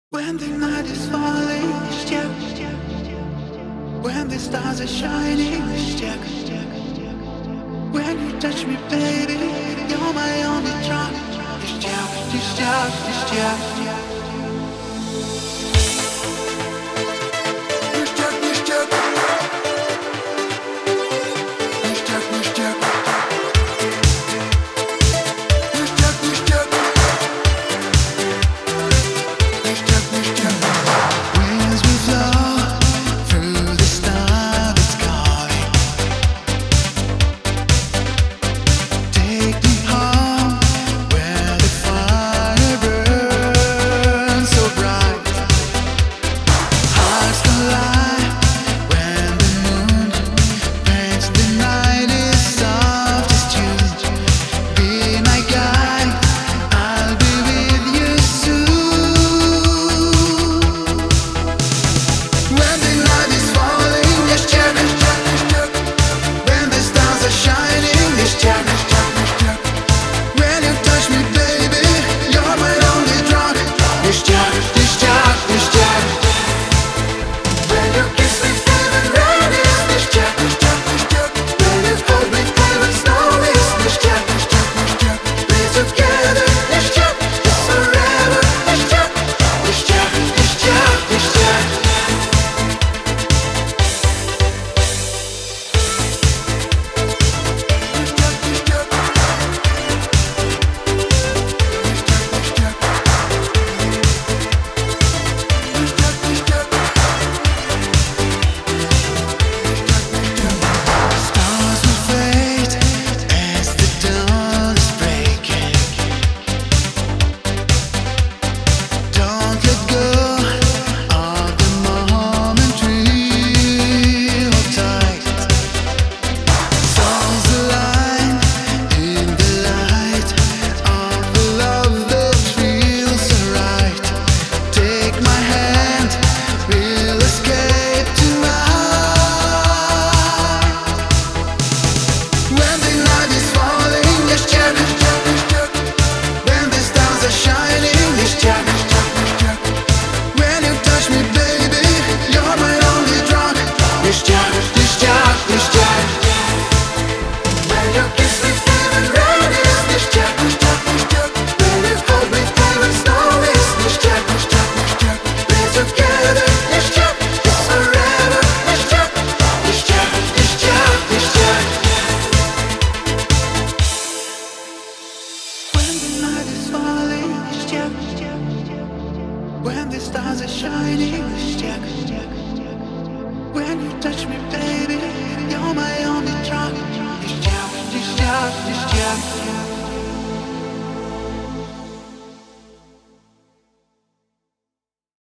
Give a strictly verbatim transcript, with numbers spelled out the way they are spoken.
When the night is falling, check. When the stars are shining, check. When you touch me, baby, you're my only drug. This check, this check, this check. When the stars are shining, check. When you touch me, baby, you're my only drug. This check, this check, this check.